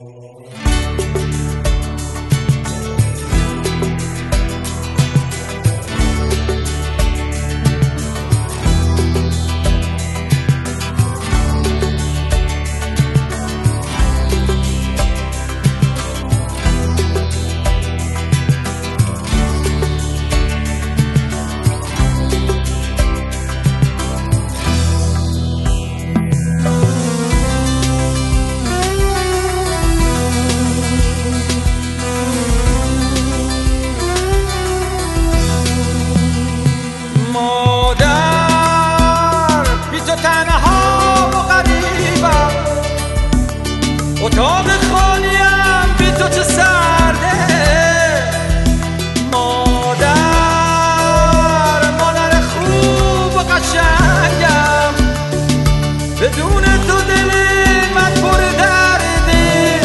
اتاق خالیم بی تو چه سرده مادر، مادر خوب و قشنگم، بدون تو دل من پر درده،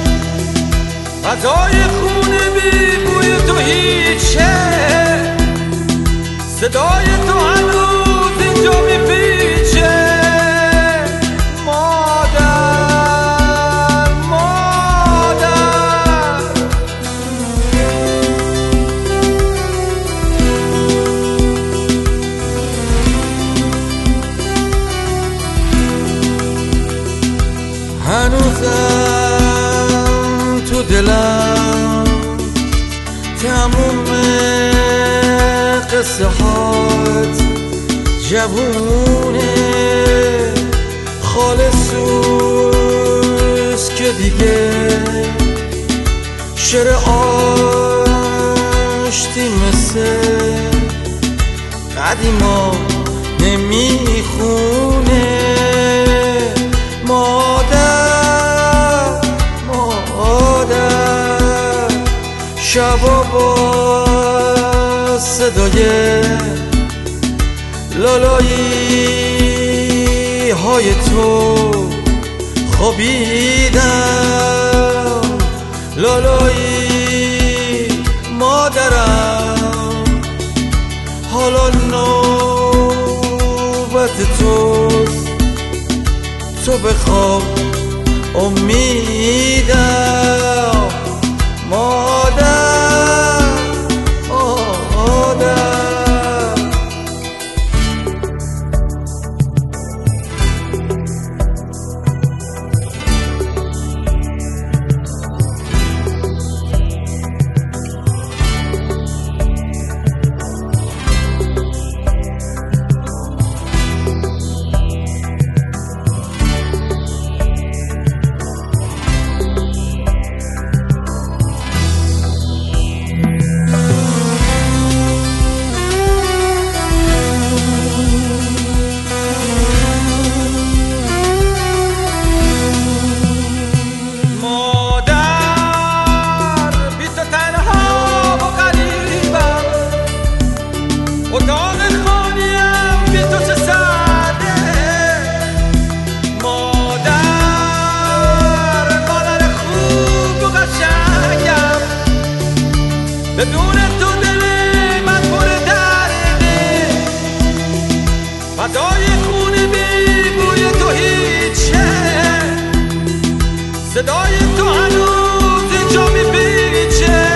غذای خونه بی بوی تو هیچه، صدای تو هنوز اینجا میپیچه. هنوزم تو دلم تموم قصه هات جوونه، خالصوست که دیگه شعر آشتی مثل قدیما نمیخونه. شبا با صدای لالایی های تو خوابیدم، لالایی مادرم، حالا نوبت توست، تو بخواب امیدم. مادر اتاق خانیم بی تو چه سرده مادر، مادر خوب و قشنگم، بدون تو دل من پر درده، فضای خونه بی بوی تو هیچه، صدای تو هنوز اینجا میپیچه.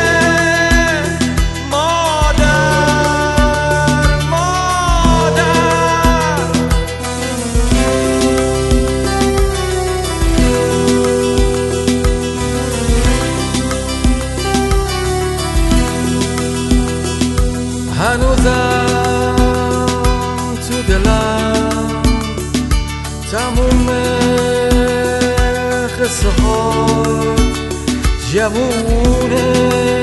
هنوزم تو دلم تموم قصه هات جوونه،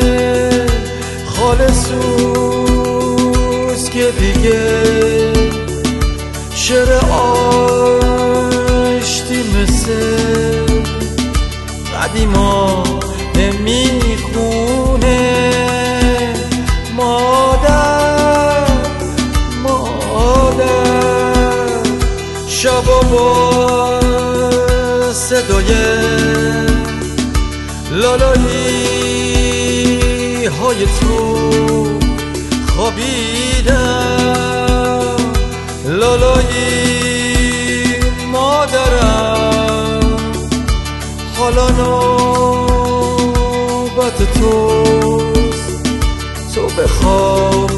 خالصوست که دیگه شعر آشتی مثل قدیما نمیخونه. شبا با صدای لالایی های تو خوابیدم، لالایی مادرم، حالا نوبت توست، تو بخواب